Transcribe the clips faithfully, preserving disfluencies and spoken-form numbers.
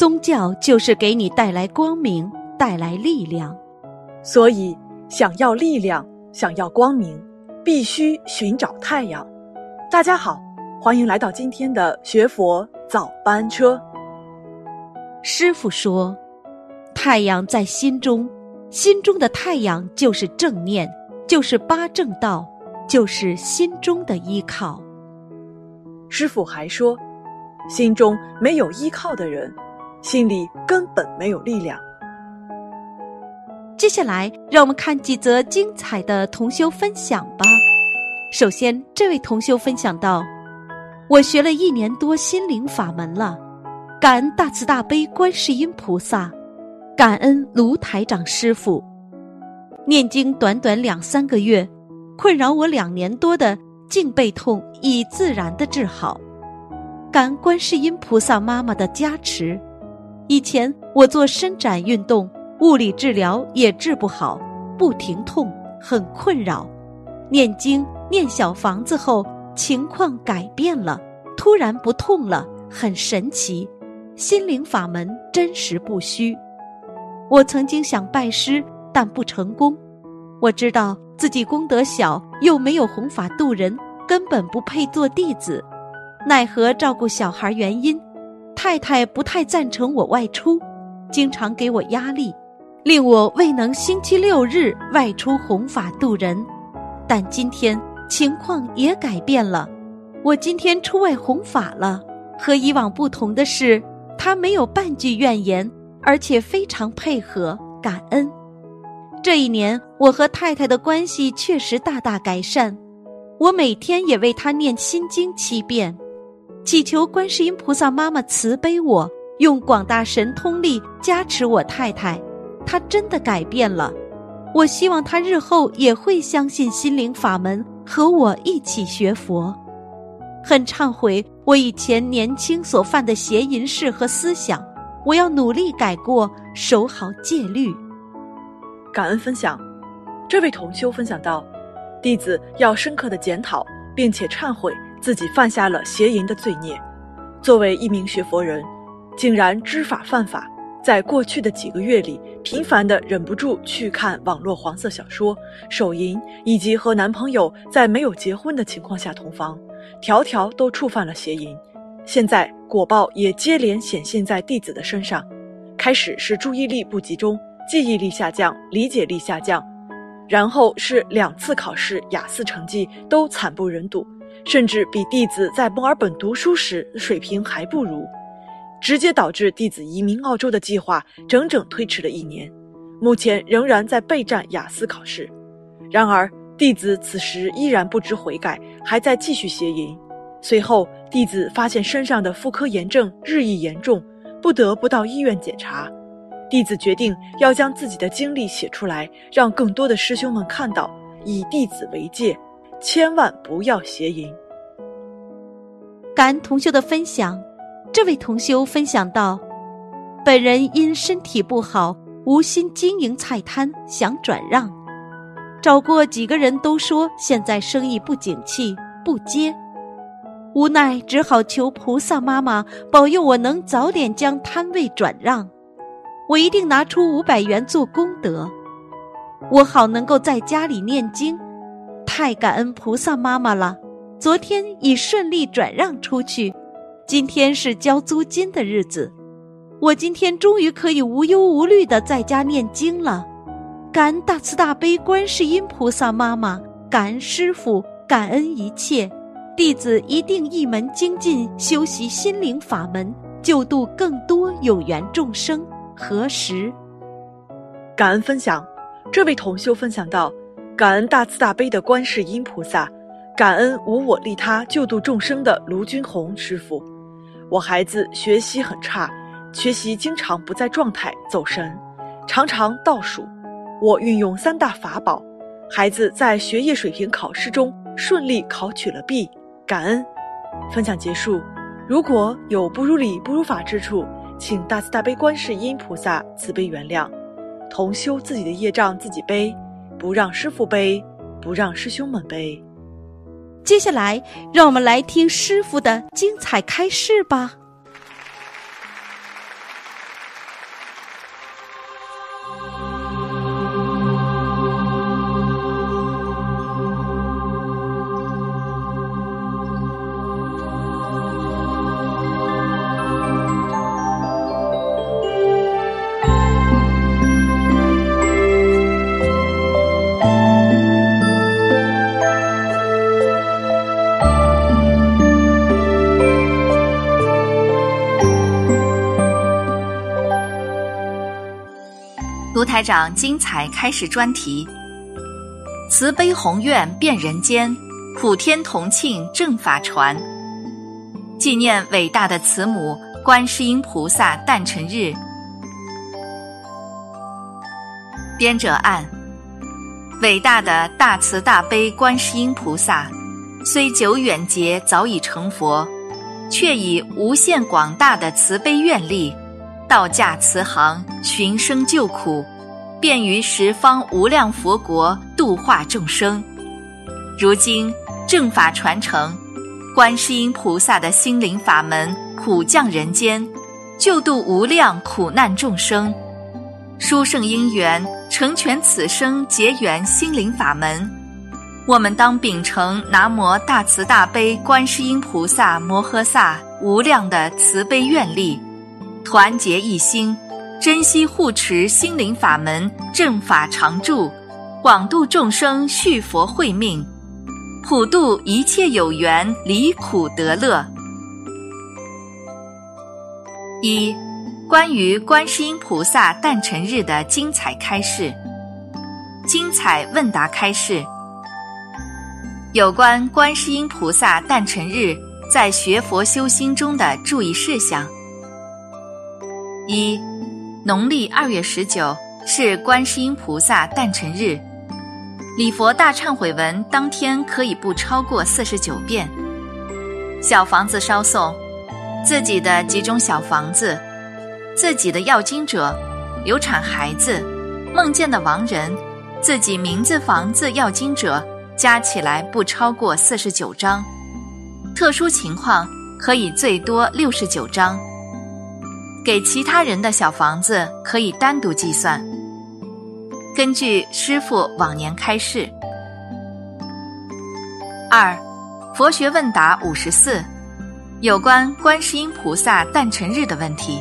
宗教就是给你带来光明，带来力量。 所以想要力量，想要光明，必须寻找太阳。大家好，欢迎来到今天的学佛早班车。 师父说，太阳在心中，心中的太阳就是正念，就是八正道，就是心中的依靠。 师父还说，心中没有依靠的人，心里根本没有力量。 接下来让我们看几则精彩的同修分享吧。首先，这位同修分享到，我学了一年多心灵法门了，感恩大慈大悲观世音菩萨，感恩卢台长师父。念经短短两三个月，困扰我两年多的颈背痛已自然的治好，感恩观世音菩萨妈妈的加持。以前我做伸展运动，物理治疗也治不好，不停痛，很困扰。念经念小房子后，情况改变了，突然不痛了，很神奇。心灵法门真实不虚。我曾经想拜师，但不成功。我知道自己功德小，又没有弘法度人，根本不配做弟子。奈何照顾小孩原因，太太不太赞成我外出，经常给我压力，令我未能星期六日外出弘法度人。但今天情况也改变了，我今天出外弘法了。和以往不同的是，他没有半句怨言，而且非常配合，感恩。这一年我和太太的关系确实大大改善，我每天也为他念心经七遍，祈求观世音菩萨妈妈慈悲我，用广大神通力加持我太太，她真的改变了。我希望她日后也会相信心灵法门，和我一起学佛。很忏悔我以前年轻所犯的邪淫事和思想，我要努力改过，守好戒律。 感恩分享。这位同修分享到，弟子要深刻的检讨，并且忏悔自己犯下了邪淫的罪孽。作为一名学佛人，竟然知法犯法，在过去的几个月里，频繁地忍不住去看网络黄色小说、手淫，以及和男朋友在没有结婚的情况下同房，条条都触犯了邪淫。现在果报也接连显现在弟子的身上，开始是注意力不集中，记忆力下降，理解力下降，然后是两次考试雅思成绩都惨不忍睹，甚至比弟子在墨尔本读书时水平还不如，直接导致弟子移民澳洲的计划整整推迟了一年，目前仍然在备战雅思考试。然而弟子此时依然不知悔改，还在继续邪淫。随后弟子发现身上的妇科炎症日益严重，不得不到医院检查。弟子决定要将自己的经历写出来，让更多的师兄们看到，以弟子为戒，千万不要邪淫。 感恩同修的分享。这位同修分享到，本人因身体不好，无心经营菜摊，想转让，找过几个人都说现在生意不景气，不接，无奈只好求菩萨妈妈保佑我能早点将摊位转让，我一定拿出五百元做功德，我好能够在家里念经。太感恩菩萨妈妈了，昨天已顺利转让出去，今天是交租金的日子，我今天终于可以无忧无虑地在家念经了。感恩大慈大悲观世音菩萨妈妈，感恩师父，感恩一切，弟子一定一门精进，修习心灵法门，救度更多有缘众生。何时？ 感恩分享。这位同修分享到，感恩大慈大悲的观世音菩萨，感恩无我利他救度众生的卢军宏师父。我孩子学习很差，学习经常不在状态，走神，常常倒数。我运用三大法宝，孩子在学业水平考试中顺利考取了 B， 感恩。分享结束。如果有不如理不如法之处，请大慈大悲观世音菩萨慈悲原谅。同修自己的业障自己背，不让师父背，不让师兄们背。 接下来让我们来听师父的精彩开示吧。 卢台长精彩开始专题：慈悲宏愿遍人间，普天同庆正法传。纪念伟大的慈母观世音菩萨诞辰日。编者按：伟大的大慈大悲观世音菩萨，虽久远劫早已成佛，却以无限广大的慈悲愿力，道驾慈航，寻声救苦，便于十方无量佛国度化众生。如今正法传承，观世音菩萨的心灵法门普降人间，救度无量苦难众生。殊胜因缘成全此生结缘心灵法门，我们当秉承南无大慈大悲观世音菩萨摩诃萨无量的慈悲愿力，团结一心，珍惜护持心灵法门正法常住，广度众生续佛慧命，普度一切有缘离苦得乐。一、关于观世音菩萨诞辰日的精彩开示。精彩问答开示。有关观世音菩萨诞辰日在学佛修心中的注意事项。一、农历二月十九是观世音菩萨诞辰日，礼佛大忏悔文当天可以不超过四十九遍。小房子烧送，自己的几种小房子，自己的要经者，流产孩子，梦见的亡人，自己名字房子要经者，加起来不超过四十九张，特殊情况可以最多六十九张。给其他人的小房子可以单独计算。根据师父往年开示。二、佛学问答五十四，有关观世音菩萨诞辰日的问题。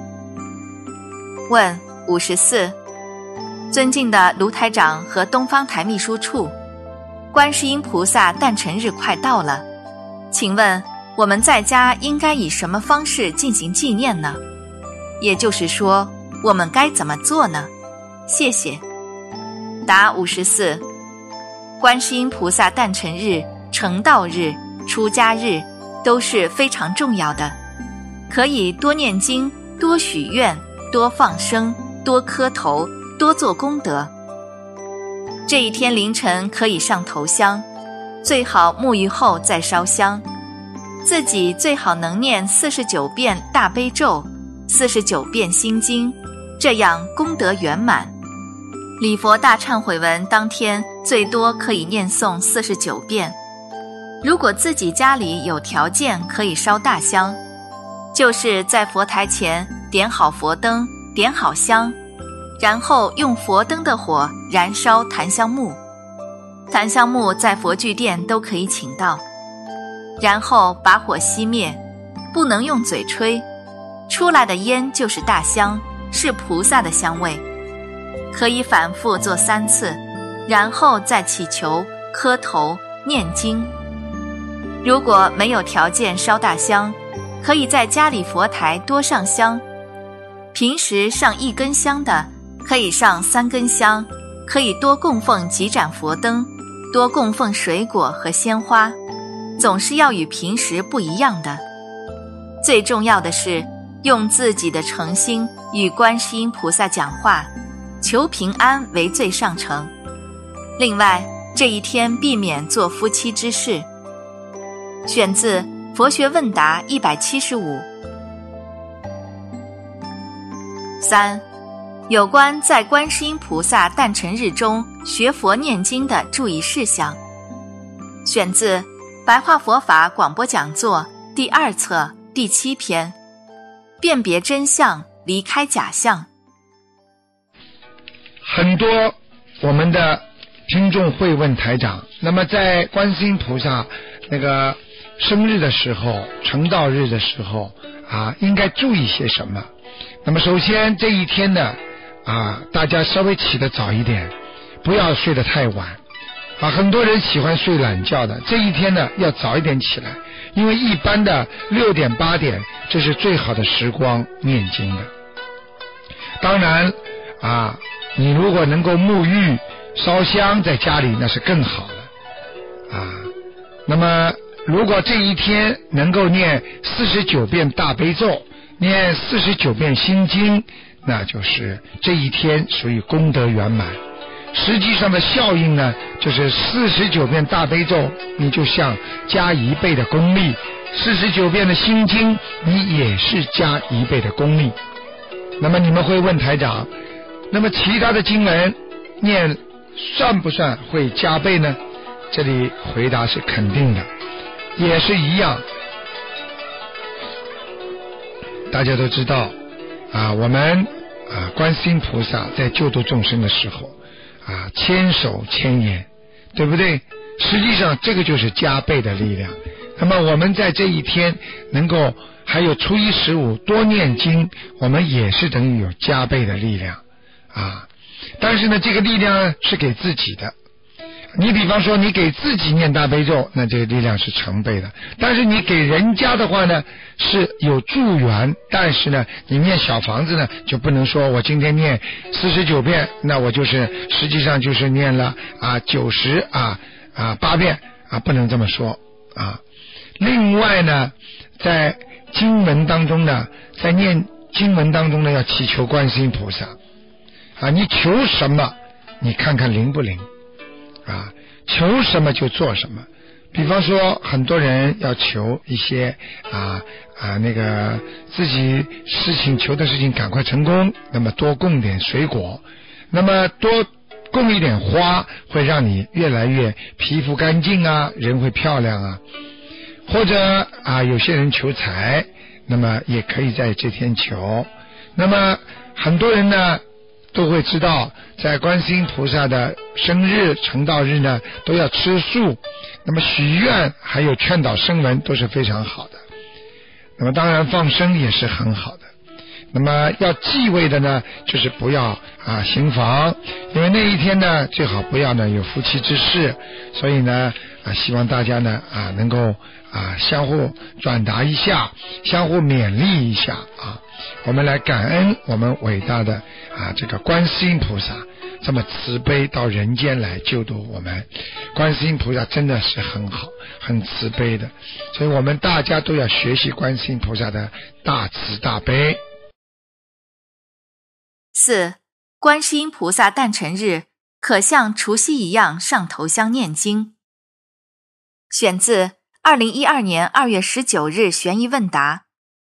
问五十四：尊敬的卢台长和东方台秘书处，观世音菩萨诞辰日快到了，请问我们在家应该以什么方式进行纪念呢？也就是说，我们该怎么做呢？谢谢。答五十四：观世音菩萨诞辰日、成道日、出家日都是非常重要的，可以多念经、多许愿、多放生、多磕头、多做功德。这一天凌晨可以上头香，最好沐浴后再烧香。自己最好能念四十九遍大悲咒，四十九遍心经，这样功德圆满。礼佛大忏悔文当天最多可以念诵四十九遍。如果自己家里有条件，可以烧大香，就是在佛台前点好佛灯，点好香，然后用佛灯的火燃烧檀香木。檀香木在佛具店都可以请到，然后把火熄灭，不能用嘴吹，出来的烟就是大香，是菩萨的香味。可以反复做三次，然后再祈求、磕头、念经。如果没有条件烧大香，可以在家里佛台多上香。平时上一根香的，可以上三根香，可以多供奉几盏佛灯，多供奉水果和鲜花，总是要与平时不一样的。最重要的是，用自己的诚心与观世音菩萨讲话，求平安为最上乘。另外，这一天避免做夫妻之事。选自《佛学问答》一百七十五。三、有关在观世音菩萨诞辰日中学佛念经的注意事项。选自《白话佛法广播讲座》第二册第七篇，辨别真相，离开假象。 很多我们的听众会问台长，那么在观世音菩萨那个生日的时候、成道日的时候啊，应该注意些什么？那么首先这一天呢啊，大家稍微起得早一点，不要睡得太晚啊。很多人喜欢睡懒觉的，这一天呢要早一点起来，因为一般的六点八点这是最好的时光念经的。当然啊， 你如果能够沐浴烧香在家里，那是更好了啊。那么如果这一天能够念四十九遍大悲咒，念四十九遍心经，那就是这一天属于功德圆满。实际上的效应呢，就是四十九遍大悲咒你就像加一倍的功力，四十九遍的心经你也是加一倍的功力。那么你们会问台长，那么其他的经文念算不算会加倍呢？这里回答是肯定的，也是一样。大家都知道啊，我们啊观世音菩萨在救度众生的时候啊，千手千眼，对不对？实际上这个就是加倍的力量。那么我们在这一天能够还有初一十五多念经，我们也是等于有加倍的力量啊。但是呢，这个力量呢是给自己的。你比方说你给自己念大悲咒，那这个力量是成倍的。但是你给人家的话呢是有助缘，但是呢你念小房子呢就不能说我今天念四十九遍，那我就是实际上就是念了啊九十啊啊八遍啊，不能这么说啊。另外呢，在经文当中呢，在念经文当中呢，要祈求观世音菩萨啊，你求什么，你看看灵不灵啊？求什么就做什么。比方说，很多人要求一些啊啊那个自己事情求的事情赶快成功，那么多供点水果，那么多供一点花，会让你越来越皮肤干净啊，人会漂亮啊。或者啊，有些人求财，那么也可以在这天求。那么很多人呢都会知道，在观世音菩萨的生日、成道日呢，都要吃素。那么许愿还有劝导声闻都是非常好的。那么当然放生也是很好的。那么要忌讳的呢，就是不要啊行房，因为那一天呢，最好不要呢有夫妻之事。所以呢啊，希望大家呢啊能够啊相互转达一下，相互勉励一下啊。我们来感恩我们伟大的啊这个观世音菩萨这么慈悲到人间来救度我们。观世音菩萨真的是很好很慈悲的，所以我们大家都要学习观世音菩萨的大慈大悲。 四、观世音菩萨诞辰日可像除夕一样上头香念经。选自二零一二年二月十九日悬疑问答。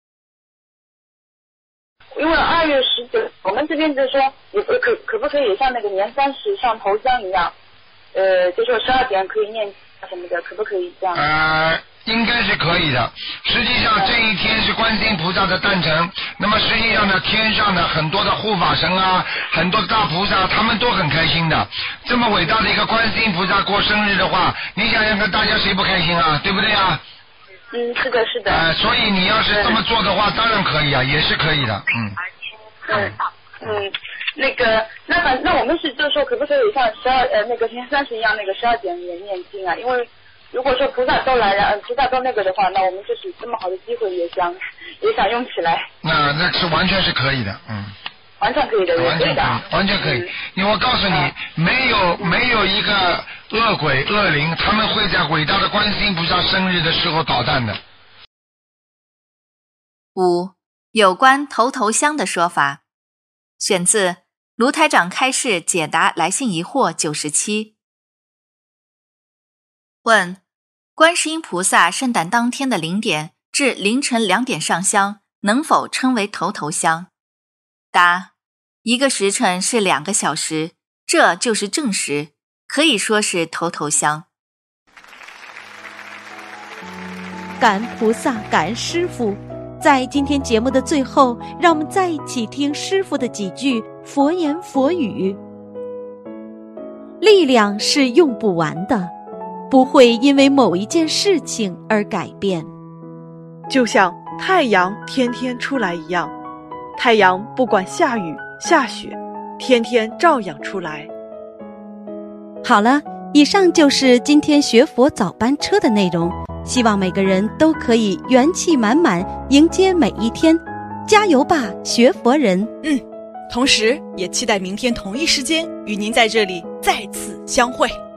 因为二月十九，我们这边就说，也可可不可以像那个年三十上头香一样，呃，就说十二点可以念什么的，可不可以这样？ 呃，应该是可以的。实际上这一天是观世音菩萨的诞辰，那么实际上呢，天上的很多的护法神啊，很多大菩萨，他们都很开心的。这么伟大的一个观世音菩萨过生日的话，你想想看，大家谁不开心啊？对不对啊？ 嗯，是的，是的。 呃，所以你要是这么做的话，当然可以啊，也是可以的。嗯。 嗯嗯，那个，那反那我们是就是说，可不可以像十二呃那个年三十一样，那个十二点也念经啊？因为如果说菩萨都来了，呃，菩萨都那个的话，那我们就是这么好的机会，也想也想用起来。 那那是完全是可以的，嗯。 完全可以的， 完全可以，完全可以。因为我告诉你， 嗯、 没有没有一个恶鬼恶灵，他们会在伟大的观世音菩萨生日的时候捣蛋的。 五、有关头头香的说法，选自卢台长开示解答来信疑惑九十七。问：观世音菩萨圣诞当天的零点至凌晨两点上香，能否称为头头香？答：一个时辰是两个小时，这就是正时，可以说是头头香。 感恩菩萨，感恩师父。在今天节目的最后，让我们再一起听师父的几句佛言佛语。力量是用不完的，不会因为某一件事情而改变。 就像太阳天天出来一样，太阳不管下雨下雪，天天照样出来。 好了，以上就是今天学佛早班车的内容，希望每个人都可以元气满满迎接每一天，加油吧学佛人。 嗯， 同时也期待明天同一时间与您在这里再次相会。